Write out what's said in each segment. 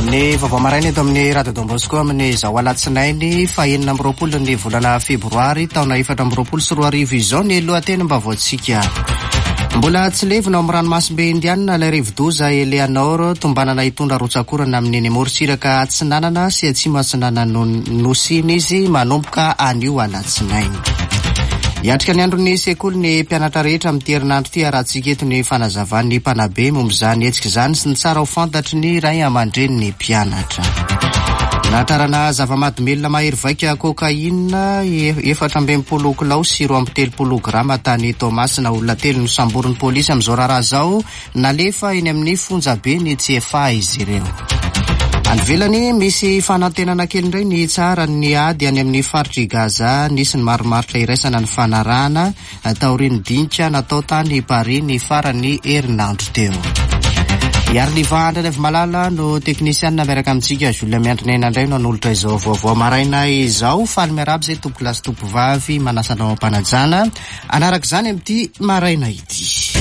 Ny vaovao maraina eto amin'ny Radio Don Bosco amin'ny izao alatsinainy fahenina amby roapolo ny volana febroary taona 2024 izao ny lohateny mba voatsika. Mbola tsy levina ao amin'ny ranomasimbe indianina ilay rivodoza Eleanor tombanana hitondra rotsakorana amin'ny nemoritsiraka atsinanana sy atsimo atsinana nosiny izy manomboka anio alatsinainy. Hiatrika ny andron'ny sekoly ny mpianatra rehetra amin'ny herinandro ty arahantsika eto ny fanazavan'ny mpanabe momba izany hetsika izany sy ny tsara ho fantatry ny ray aman-dreny ny mpianatra. Natarana zava-mahadomelona mahery vaika kokaina 420 kilao sy 20 grama tany Tomasina olona telo no samborin'ny polisy amin'izao raharaha zao nalefa eny amin'ny fonjabe ny TFA izy ireo. Anvelany misy fanantenana kely indray ny tsara ny ady any amin'ny faritry Gaza nisy ny maromaritra iraisana ny fanarahana taorian'ny dinika natao tany Paris ny farany herinandro teo. Iarliva Andreleva Malala no teknisianina miaraka amintsika Julia Miandrinena indray no anolotra izao vaovao maraina izao faly miarabo izay tompo lasy tompo vavy manasanao ampanajana anaraka izany amin'ity maraina ity.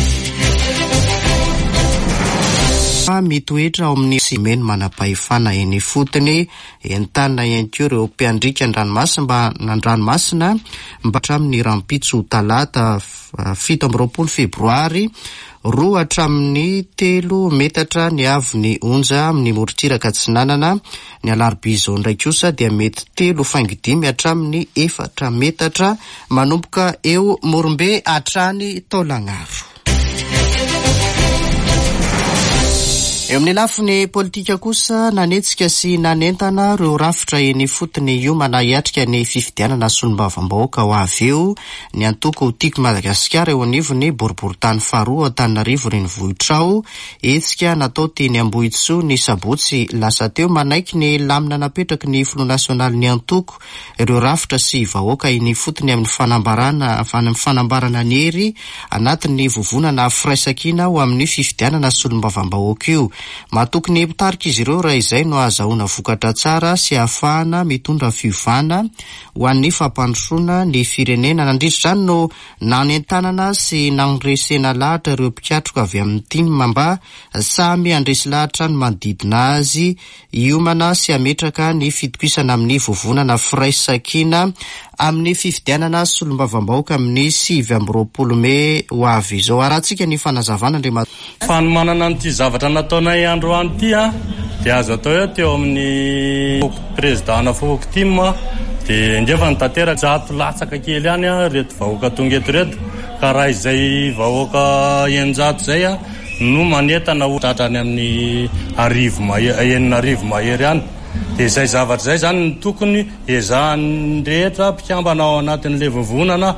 Mitoetra ao amin'ny simeny manam-pahefana eny fotony entanina ianko ireo mpiandrika an-dranomasina mba hatramin'ny rampitso talata 17 febroary 2 hatramin'ny 3 metatra ny avy ny onja amin'ny morotsiraka Atsinanana, ny alarobia izao indray kosa dia mety 3.5 hatramin'ny 4 metatra manomboka eo Morombe hatrany Taolagnaro. Eo amin'ny lafiny politika kosa nanetsika sy nanentana ireo rafitra eny fotony hiomana hiatrika ny fifidianana solombavambahoaka ho avy eo ny antoko tiako Madagasikara eo anivony boriboritany faharoa Antananarivo renivohitrao etsika natao teny Ambohitsoa ny sabotsy lasa teo manaiky ny lamina napetraky ny Front National ny antoko ireo rafitra sy vahoaka eny fotony amin'ny fanambarana ny hery anatin'ny vovonana firaisakina ho amin'ny fifidianana solombavambahoaka io. Matokony pitarika izy ireo raha izay no azahoana vokatra tsara sy ahafahana mitondra fiovana ho an'ny fampandrosoana ny firenena. Nandritra izany no nanentanana sy nanresena lahatra ireo mpikatroka avy amin'ny timma mba samy andresy lahatra ny manodidina azy hiomana sy ametraka ny fitokisana amin'ny vovonana firaisakina amin'ny fifidianana solombavambahoaka amin'ny 20 Mey ho avy izao. Arahantsika ny fanazavana fanomanana n'ity zavatra nataonay androany ity dia azo atao teo amin'ny président fokoky timma dia ndefa nitatera zato latsaka kely ihany reto vahoaka tonga eto reto ka raha izay vahoaka enjato zay no manetana tratrany amin'ny enina arivo mahery ihany. Dia izay zavatra zay zany ny tokony ezahan'ny rehetra mpikambana ao anatin'ilay vovonana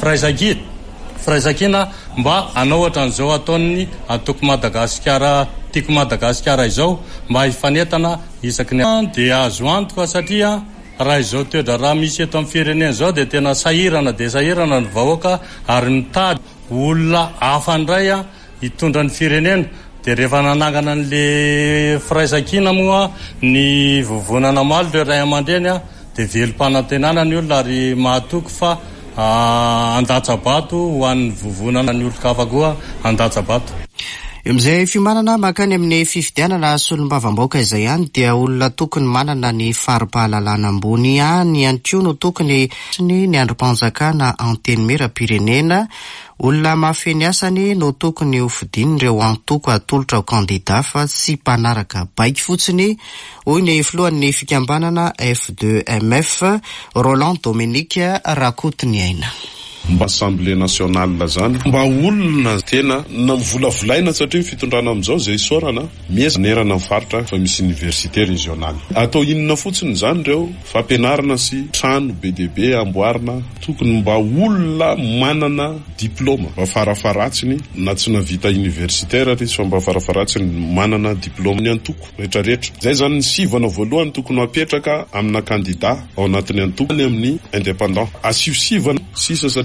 firaisakina mba anao ohatran'izao ataon'ny atoko Madagasikara tiako Madagasikara izao mba hifanetana isaky ny dia azo antoka satria raha izao toedra raha misy eto amin'ny firenena izao dia tena sahirana ny vahoaka ary mitady olona hafa indray hitondra ny firenena. Dia rehefa nanangana an'le firaisakina moa ny vovonana malo le ray aman-dreny dia velom-panantenana ny olona ary mahatoky fa andatsabato ho an'ny vovonana ny olon-kafa koa andatsabato. Amin'izay fimanana makany amin'ny fifidianana solombavambahoaka izay ihany dia olona tokony manana ny fari-pahalalana ambony ihany koa no tokony ny androm-panjakana anteny mera-pirenena. Olona mafeny asany no tokony hofidiny ireo antoko atolotra ho kandida fa tsy mpanaraka baiky fotsiny hoy ny filohan'ny fikambanana F2MF Roland Dominique Rakotiny aina. Mba Assemblée nationale zany mba olona tena volavolaina satria fitondrana amin'izao zay sorana mieznerana faritra fa misy université régionale atao inona fotsiny zany reo fampianarana sy trano BDB amboarina tokony mba olona manana diplôma mba farafaratsiny na tsy navita universitaire ry fa mba farafaratsiny manana diplôma ny antoko rehetrarehetra zay zany ny sivana voalohany tokony apetraka amina kandida ao anatin'ny antoko ny amin'ny indépendant asivsivana sisa satria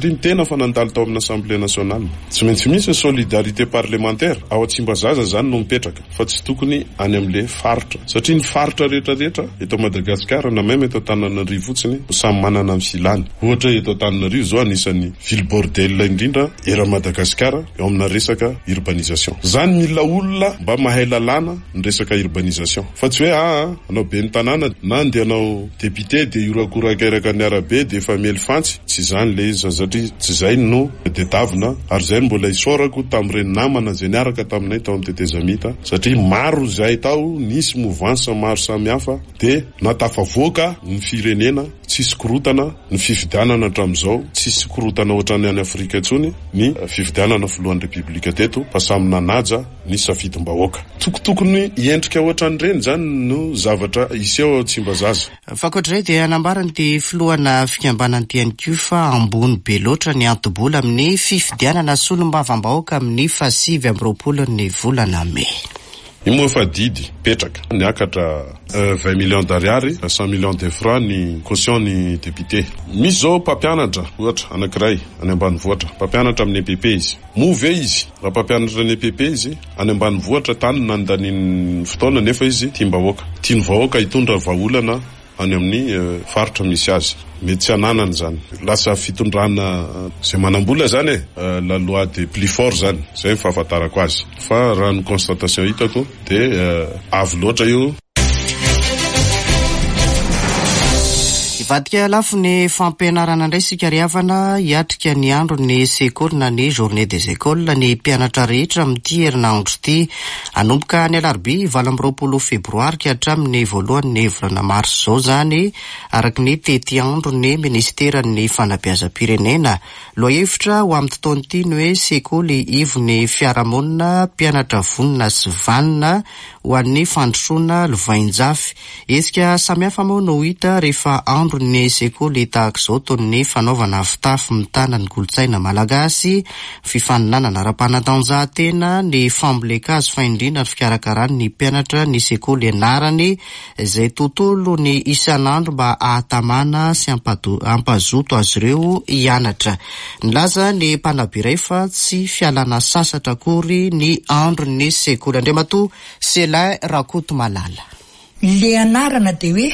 satria ny tena fa nandalo tao amin'ny Assemblée nationale. Tsy maintsy misy solidarité parlementaire ao Tsimbazaza zany no mipetraka, fa tsy tokony any amin'le faritra, satria ny faritra rehetrarehetra eto Madagasikara na même eto Antananarivo fotsiny samy manana amin'ny filany. Ohatra eto Antananarivo zao anisan'ny ville bordel indrindra era Madagasikara eo amina resaka urbanisation. Zany mila olona mba mahay lalàna ny resaka urbanisation, fa tsy hoe anao be ny tanàna na andeha anao député de iorakorakeraka ny arabe de efa miely fantsy, tsy zany le izy satria tsy zay no detavina, ary zay mbola isorako tamin'ireny namana zay niaraka taminay tao amin'ny tetezamita, satria maro zay tao nisy mouvance maro samihafa de natafavoaka ny firenena, tsisy korotana ny fifidianana hatramin'izao, tsisy korotana ohatrany any Afrika intsony ny fifidianana filohan'ny Republika teto, fa samy nanaja ny safidim-bahoaka. Tokotokony iendrika ohatran'ireny zany no zavatra iseho Tsimbazaza. Fakoatray dia anambarany ty filohana fikambanany tiany ko fa ambony be loatra ny antobola amin'ny fifidianana solom-bavam-bahoaka amin'ny 7 ny volana May. Imoa fa didy petraka niakatra 20 millions d'ariary, 100 millions de francs ny caution ny député. Misy zao mpampianatra ohatra anankiray any ambanivohitra, mpampianatra amin'ny EPP izy, move izy, raha mpampianatra ny EPP izy any ambanivohitra tany nandaniny fotoana nefa izy tiam-bahoaka, tiany vahoaka hitondra vahaolana any amin'ny faritra misy azy, mety tsy ananany zany, lasa fitondrana zay manambola zany la loi de plus fort zany, zay fahafantarako azy, fa raha ny constatation hitako de avy loatra io. Ivadika lafo ny fampianarana indray sika riavana hiatrika ny andro ny sekoly na ny journée des écoles ny mpianatra rehetra amin'ity herinandro ity, anomboka ny alarobia 20 febroary ka hatramin'ny 1 volana mars zao zany, araka ny tety andro ny ministeran'ny fanabeazam-pirenena. Lohahevitra ho amin'ny tontolo ity ny hoe sekoly ivony fiarahamonina mpianatra vonina sy vanina ho an'ny fandrosoana lovain-jafy. Esika samihafa moa no hita rehefa andro ny sekoly tahaka izao toy ny fanaovana fitafy mitana ny kolontsaina malagasy, fifaninanana ara-panatanjahantena, ny fambolekazo faindrina ny fikarakarany ny mpianatra ny sekoly ianarany, izay tontolo ny isan'andro mba ahatamana sy ampazoto azy ireo hianatra. Nilaza ny mpanabe iray fa tsy fialana sasatra akory ny andro ny sekoly. Andriamatoa Selay Rakoto Malala. Le anarana de hoe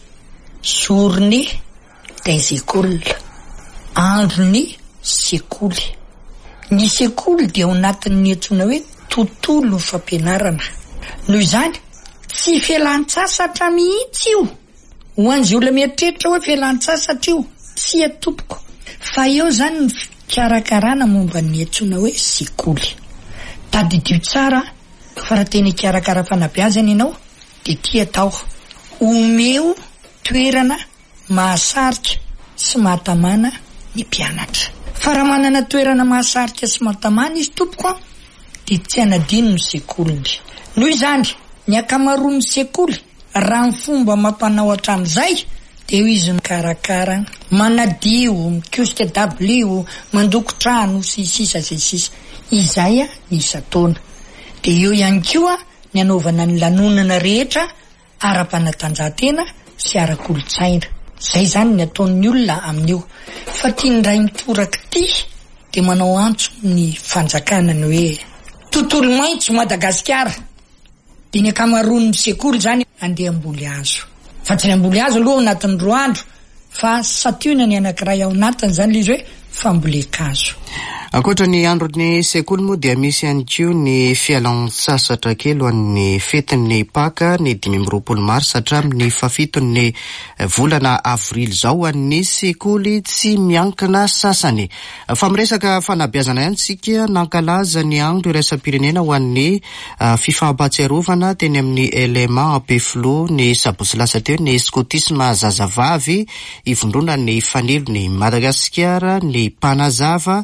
journée des écoles, andron'ny sekoly. Ny sekoly dia ao anatin'ny antsoina hoe tontolo fampianarana. Noho izany tsy fialan-tsasatra mihitsy io. Ho an'izay olona mieritreritra hoe fialan-tsasatra io, tsy atopoko. Fa eo zany ny fikarakarana momba ny antsoina hoe sekoly. Tadidio tsara fa raha tena hikarakara fanabeazana ianao dia tia atao omeo toerana mahasarika sy mahatamana ny mpianatra. Fa raha manana toerana mahasarika sy mahatamana izy tompoko dia tsy anadino ny sekoliny. Noho izany ny akamaroan'ny sekoly raha ny fomba mampanao hatramin'izay dia eo izy mikarakara, manadio, mikioska dabilio, mandoko trano sy sisa sy sisa. Izay isa-taona. Dia eo ihany koa ny anaovana ny lanonana rehetra ara-panatanjahantena sy ara-kolotsaina. Zay zany ny ataon'ny olona amin'io. Fa tiany ray mitoraka ity dia manao antso ny fanjakana ny hoe tontolo maitso Madagasikara. Dia ny akamaroan'ny sekoly zany andeha amboly hazo. Fa tsy ny amboly hazo aloha anatin'ny 2 andro, fa sationa ny anankiray ao anatiny zany le izy hoe fambolekazo. Ankoatra ny andro ny sekoly moa dia misy ihany koa ny fialan-tsasatra kely ho an'ny fetin'ny Paka ny 15 mars hatramin'ny 7 volana avrily zao ho an'ny sekoly tsy miankina sasany. Fa miresaka fanabeazana ihany sika nankalaza ny andro iraisam-pirenena ho an'ny fifampatsiarovana teny amin'ny élément ampefilo ny sabotsy lasa teo ny skotisma zazavavy, ivondrona ny fanilo ny Madagasikara, ny mpanazava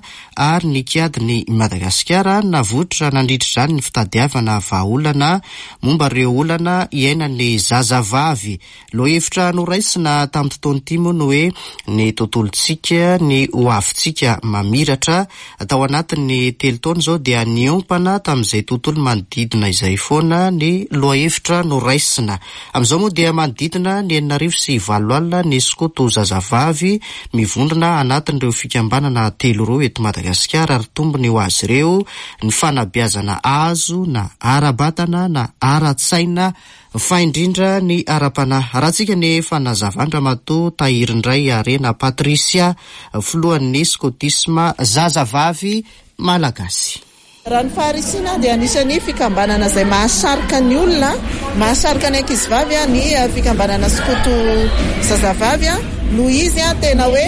ary nikiadiny Madagasikara navotra nandritra izany ny fitadiavana vahaolana momba ireo olana iainan'ny zazavavy. Lohevitra noraisina tamin'ny fotoana ity moa no hoe ny tontolontsika ny hoavintsika mamiratra. Tao anatin'ny 3 taona izao dia niompana tamin'izay tontolo manodidina izay foana ny lohevitra noraisina. Amin'izao moa dia manodidina ny 909 alina ny skoto zazavavy mivondrona anatin'ireo fikambanana 3 ireo eto Madagasikara ary tombony ho azy ireo ny fanabeazana azo na ara-batana na ara-tsaina fa indrindra ny ara-panahy. Rahantsika ny fanazavandra matoa tahirindray Arena Patricia filohan'ny skotisma zazavavy malagasy. Raha ny faharisina dia anisan'ny fikambanana izay mahasarika ny olona, mahasarika ny ankizivavy ny fikambanana skoto zazavavy no izy tena hoe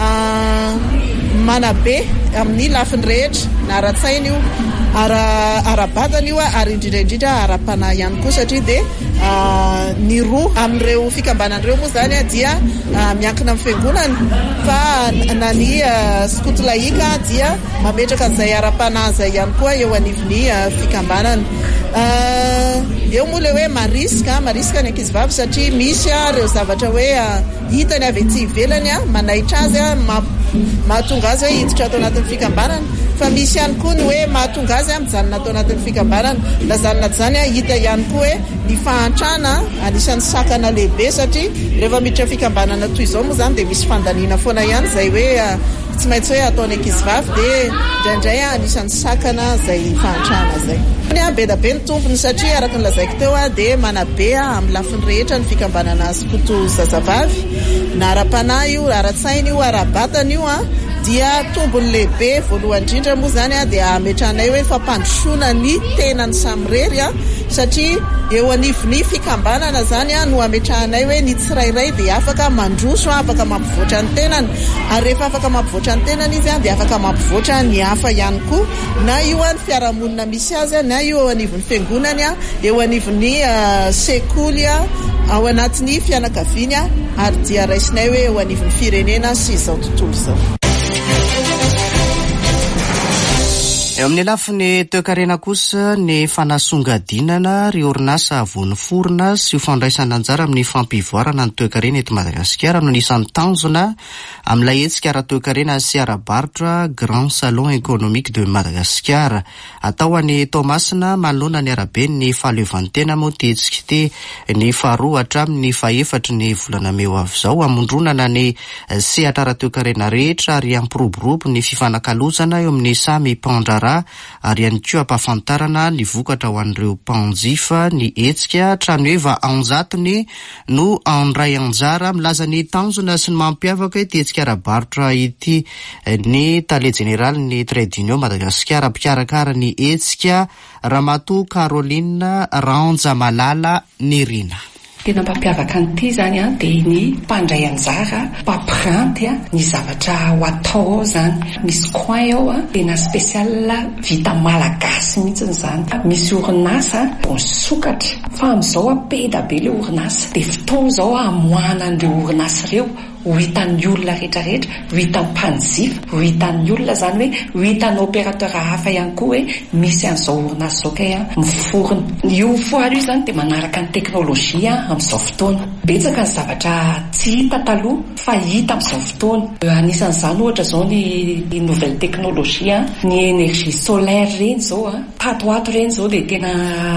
manabe amin'ny lafiny rehetra na ara-tsaina io, ara-batana io ary indrindra ara-panahy ihany koa satria dia ny roa amin'ireo fikambanan'ireo moa izany dia miankina amin'ny fiangonana fa na ny skoto laika dia mametraka an'izay ara-panahy izay ihany koa eo anivon'ny fikambanana. Eo moa le hoe marisika ny ankizivavy satria misy ireo zavatra hoe hitany avy ety ivelany manaitra azy mahatonga azy hoe hiditra atao anatin'ny fikambanana, fa misy ihany koa ny hoe mahatonga azy mijanona atao anatin'ny fikambanana. Lazanina zany hita ihany koa hoe ny fahantrana anisan'ny sakana lehibe satria rehefa miditra fikambanana toy izao moa zany dia misy fandaniana foana ihany izay hoe tsy maintsy hoe ataony ankizivavy dia indraindray anisan'ny sakana izay fahantrana zay. Beda be ny tompony satria araka ny lazaiko teo dia manabe amin'ny lafiny rehetra ny fikambanana skoto zazavavy na ara-panahy io, ara-tsaina io, ara-batana io dia tombony lehibe voalohany indrindra moa zany dia ametranay hoe fampandrosoana ny tenany samirery satria eo anivon'ny fikambanana zany no ametranay hoe ny tsirairay dia afaka mandroso, afaka mampivoatra ny tenany, ary rehefa afaka mampivoatra ny tenany izy dia afaka mampivoatra ny hafa ihany koa, na io ny fiarahamonina misy azy na io eo anivon'ny fiangonany, eo anivon'ny sekoly ao anatin'ny fianakaviany ary dia raisinay hoe eo anivon'ny firenena sy izao tontolo izao. Eo amin'ny lafiny toe-karena kosa ny fanasongadinana ry orinasa voaniforona sy fandraisana anjara amin'ny fampivoarana ny toe-karena eto Madagasikara no nisan'ny tanjona amin'ilay hetsika ara-toe-karena sy ara-barotra Grand Salon Économique de Madagascar. Atao any Tomasina manoloana ny arabe ny fahaleovantena moa ty hetsika ity ny faharoa hatramin'ny fahaefatra ny volana meo avy izao amondronana ny sehatra ara-toe-karena rehetra ary ampiroborobo ny fifanakalozana eo amin'ny samy mpandrara ary ihany koa ampahafantarana ny vokatra ho an'ireo mpanjifa ny hetsika trano eva anjatony no andray anjara milaza ny tanjona sy ny mampiavaka ity hetsika ara-barotra ity ny tale jeneraly ny Trade Union Madagasikara mpikarakara ny hetsika Ramatoa Caroline Ranja Malala Nirina. Tena mampiavaka an'ity zany dia ny mpandray anjara, mpampiranty ny zavatra ho atao zany. Misy coin ao tena spesiala vita malagasy mihitsy zany. Misy orinasa sokatra fa amin'izao peda be le orinasa dia fotoana izao amoahana an'ireo orinasa ireo ho hitan'ny olona rehetrarehetra, ho hitan'ny mpanjifa, ho hitan'ny olona zany hoe ho hitan'ny opérateur hafa ihany koa hoe misy an'izao orinasa izao kay miforona. Io foary io zany dia manaraka ny teknôlôjia amin'izao fotoana. Betsaka ny zavatra tsy hita taloha fa hita amin'izao fotoana. Anisan'izany ohatra zao ny nouvelle teknôlôjia, ny énergie solaire reny zao tatoato reny zao dia tena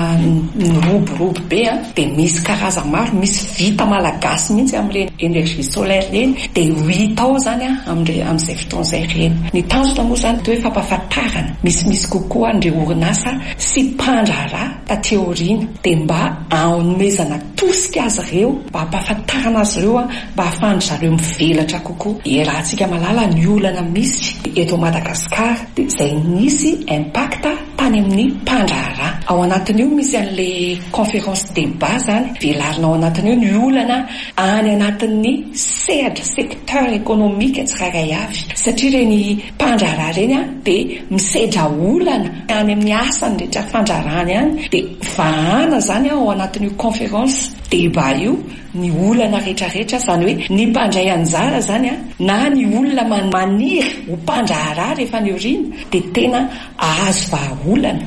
miroborobo be dia misy karazany maro, misy vita malagasy mihitsy amin'ilay énergie solaire reny dia ho hita ao zany amin'izay fotoana izay reny. Ny tanjona moa zany dia hoe fampahafantarana misimisy kokoa an'ireo orinasa sy mpandraharaha taty aoriana dia mba hanomezana tosika azy ireo, mba hampahafantarana azy ireo, mba hahafahan'ny zareo mivelatra kokoa. Rahantsika malala ny olana misy eto Madagasikara dia izay nisy impact tany amin'ny mpandraharaha. Ao anatin'io misy an'ilay conférence débat zany velarina ao anatin'io ny olana any anatin'ny sehatra secteur économique tsirairay avy satria reny mpandraharaha reny dia misedra olana any amin'ny asany rehetra fandraharahany any dia vahana zany ao anatin'io conférence de mba io ny olana rehetrarehetra zany hoe ny mpandray anjara zany a na ny olona maniry ho mpandraharaha rehefa ny orina de tena ahazo vahaolana.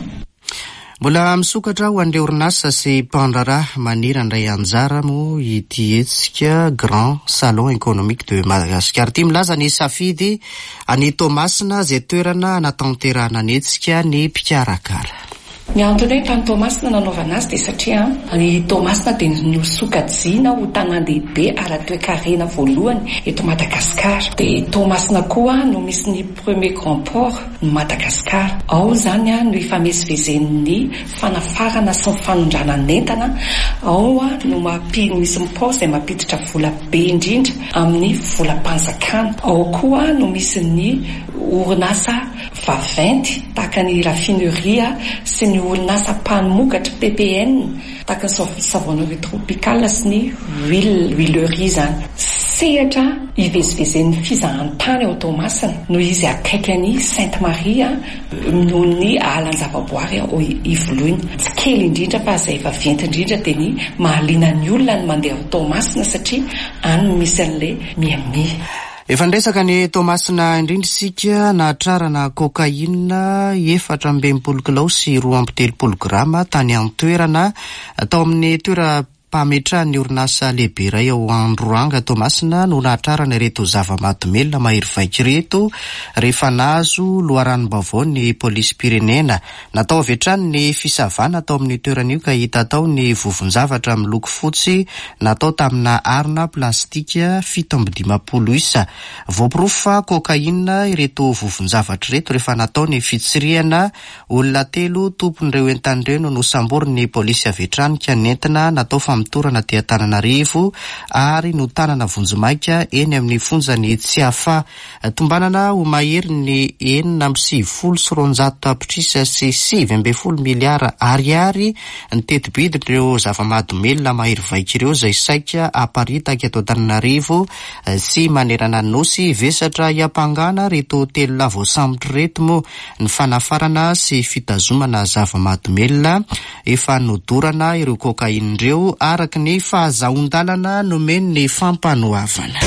Mbola misokatra ho an'ireo orinasa sy mpandraharaha maniry andray anjara mo ity etsika Grand Salon Économique de Madagascar. Ity milaza ny safidy any Tomasina izay toerana natanterahana ny etsika ny mpikarakara. Ny antony hoe tany Tomasina nanaovana azy de satria ny Tomasina de nosokajiana ho tanan-dehibe ara-toe-karena voalohany eto Madagasikara. De Tomasina koa no misy ny premier grand port no Madagasikara. Ao zany no ifamezivezen'ny fanafarana sy ny fanondranan'entana. Ao no misy port izay mampiditra vola be indrindra amin'ny volam-panjakana. Ao koa no misy ny orinasa vaventy tahaka ny raffinerie sy ny orinasa mpanomokatra PPN tahaka ny savonnerie tropicale sy ny huilerie zany. Sehatra ivezivezen'ny fizahantany ao Tomasina no izy akaiky Sainte Marie noho ny alan-javaboary ao Ivoloiny. Tsy kely indrindra fa izay efa venty indrindra de ny mahaliana ny olona ny mandeha ao Tomasina satria any misy an'ilay miamia. Efa ndresaka ny Tomasina indrindra isika nahatrarana kokaina 420 kilao sy 230 grama tany an-toerana atao amin'ny mpametrahany orinasa lehibe iray ao Androanga Tomasina no nahatrarana ireto zava-mahadomelona mahery vaika ireto rehefa nahazo loharanom-baovao ny polisy pirenena. Natao avy hatrany ny fisavana atao amin'ny toeran'io ka hita tao ny vovon-javatra miloko fotsy natao tamina arina plastika 720 isa. Voaporofo fa kokaina ireto vovon-javatra ireto rehefa natao ny fitsirihana olona 3 tompon'ireo entan'ireo no nosamboriny ny polisy avy hatrany ka nentina natao mitorana tia Antananarivo ary no tanana vonjomaika eny amin'ny fonjany Tsiafa. Tombanana ho mahery ny 970 tapitrisa sy 7 miliara ariary ny teti-bidin'ireo zava-mahadomelona mahery vaika ireo izay saika aparitaka eto Antananarivo sy manerana ny nosy vesatra iapangana reto telo lavo sambotra reto mo ny fanafarana sy fitazomana zava-mahadomelona efa nodorana ireo kokain'ireo araka ny fahazaon-dalana nomeny ny fampanoavana.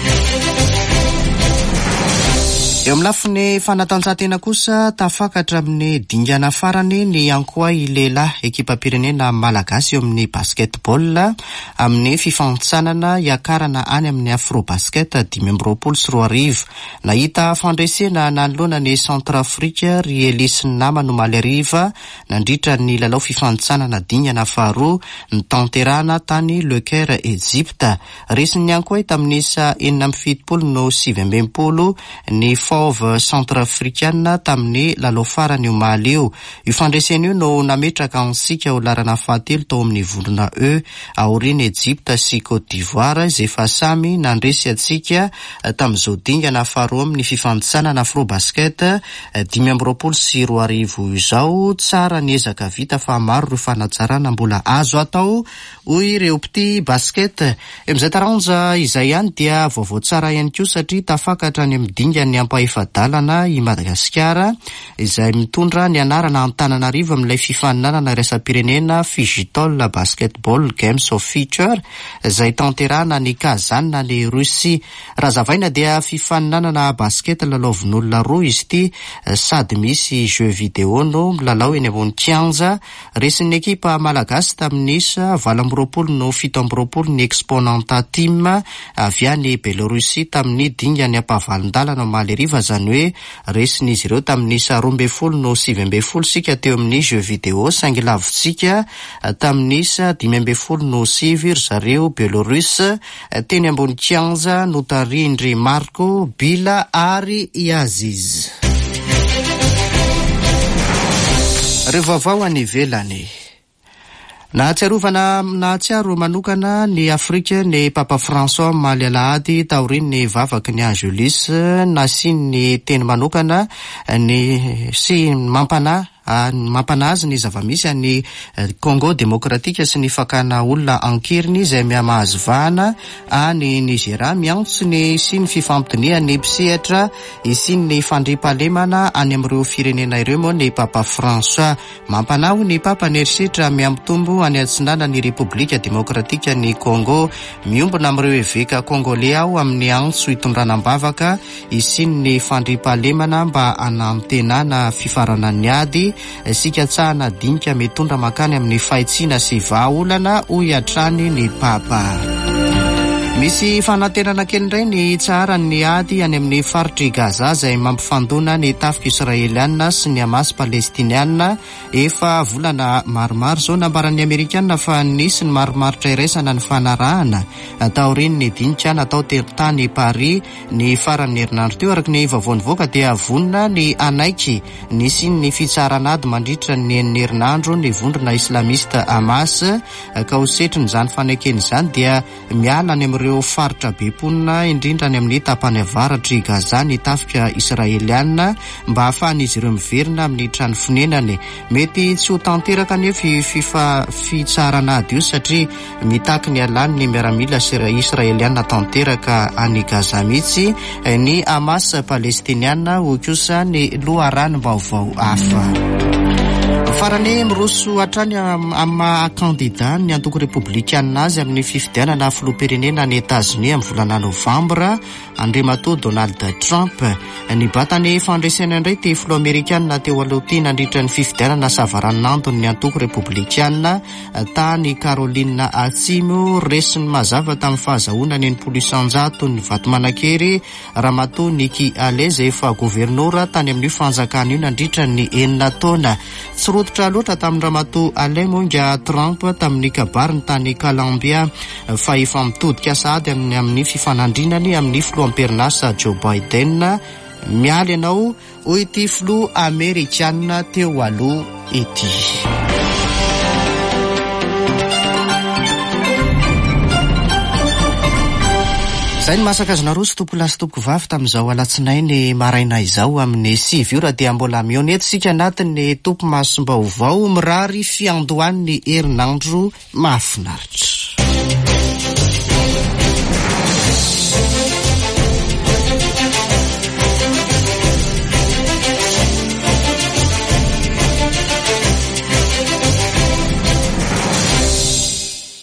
Eo amin'ny lafiny fanatanjahantena kosa tafakatra amin'ny dingana farany ny ankoay lehilahy ekipa pirenena malagasy eo amin'ny basketball amin'ny fifantsanana iakarana any amin'ny Afrobasket 2024. Nahita fandresena nanoloana ny Centrafrika ry Elisy Nama no Maleriva nandritra ny lalao fifantsanana dingana faharoa ny tanterana tany Le Caire Egypte. Resin'ny ankoay tamin'ny isa 7 no 70 ny Fauve Centrafricaine tamin'ny lalao farany io Mali io. Io fandresena io no nametraka ansika ho larana fahatelo tao amin'ny vondrona aoriana Egypte sy Côte d'Ivoire izay efa samy nandresy atsika tamin'izao dingana faharoa amin'ny fifantsanana Afrobasket 2024 sy 2025 izao. Tsara ny ezaka vita fa maro ireo fanatsarana mbola azo atao hoy ireo mpity basket. Amin'izay taranja izay ihany dia vaovao tsara ihany koa satria tafakatra ny amin'ny dingany ampaefadalana i Madagasikara izay mitondra ny anarana Antananarivo amin'ilay fifaninanana iraisam-pirenena Figitol Basketball Games of Future izay tanterahana ny Kazan ny Russia. Razavaina dia fifaninanana basket lalaovin'olona roa izy ity sady misy jeu vidéo no milalao eny ambony kianja. Resin'ny ekipa malagasy tamin'ny isa 20 no 17 ny Exponenta Team avy any Belorussie tamin'ny dingany ampavalon-dalana Maleriva zany hoe resin'izy ireo tamin'ny isa 12 no 17 sika teo amin'ny jeu vidéo saingy lavitsika tamin'ny isa 15 no 9 zareo Belarus teny ambony kianja no tarindry Marco Bila ary Iaziz. Revavao any ivelany. Nahatsiaro manokana ny Afrika ny Papa François Malialahady taoriny ny vavaky ny Angelis nasiny ny teny manokana ny sy mampana mampanazy ny zavamisy any Congo Demokratika sy ny fakana olona ankiriny izay mihamahazovahana any Nigeria miantso ny sy ny fifampitonia ny mpisehatra sy ny fandriampahalemana any amin'ireo firenena ireo moa ny Papa François. Mampanaho ny Papa nerisetra miampitombo any antsinana ny Repoblika Demokratika ny Congo miombona amin'ireo eveka Congolais ao amin'ny antso itondranam-bavaka sy ny fandriampahalemana mba anamtenana fifarana ny ady sika tsahana dinika mitondra makany amin'ny fahitsiana sy vahaolana hoy atrany ny Papa. Misy fanantenana kely indray ny tsara ny ady any amin'ny faritry Gaza izay mampifandona ny tafika Israeliana sy ny Hamas Palestiniana. Efa volana maromaro zao nambaran'ny Amerikanina fa nisy ny maromaritra iraisana ny fanarahana taoriny ny dinika natao teritany Paris ny faran'ny herinandro teo. Araka ny vaovao nivoaka dia vonona ny anaiky nisy ny fitsaranady mandritra ny herinandro ny vondrona islamista Hamas ka ho setrin'izany fanekeny izany dia miala any ireo faritra beponina indrindra any amin'ny tapany avaratry Gaza ny tafika Israeliana mba hahafahan'izy ireo miverina amin'ny trano fonenany. Mety tsy ho tanteraka anefa fitsaranady io satria mitaky ny alany ny miaramila Israeliana tanteraka any Gaza mihitsy ny Hamas Palestiniana ho kosa ny loharanom-baovao hafa. Farany miroso hatrany amin'ny kandida ny antoko republikana azy amin'ny fifidianana filoham-pirenena ny États-Unis amin'ny volana Novambra andriamatoa Donald Trump. Ny batany fandresena indray ty filoha Amerikanina teo aloha nandritra ny fifidianana savaran'antony ny antoko republikana tany Caroline Atsimo resiny mazava tamin'ny fahazahoana ny 10% ny vatomanakery ramatoa Nikki Haley izay efa gouvernoura tany amin'ny fanjakana io nandritra ny 9 taona. Tsirototra loatra tamin'ny ramatoa Haley monga Trump tamin'ny kabariny tany Columbia fa efa mitodika sady amin'ny fifanandrinany amin'ny filoham-perinasa Joe Biden. Mialy ianao hoy ity filoha Amerikanina teo aloha ity. Zay ny masaka azonareo sy tompo lasy tompo vavy tamin'izao alatsinainy maraina izao amin'ny 7 ora dia mbola mionety sika anatin'ny tompo masombaovao mirary fiandohan'ny herinandro mahafinaritra.